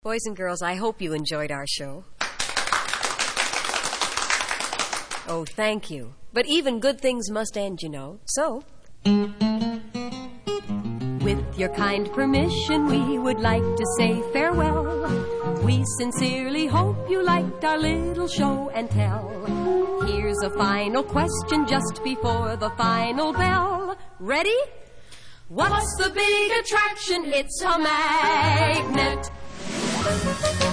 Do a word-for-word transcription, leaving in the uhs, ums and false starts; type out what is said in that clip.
Boys and girls, I hope you enjoyed our show. Oh, thank you. But even good things must end, you know. So, with your kind permission, we would like to say farewell. We sincerely hope you liked our little show and tell. Here's a final question just before the final bell. Ready? What's the big attraction? It's a magnet.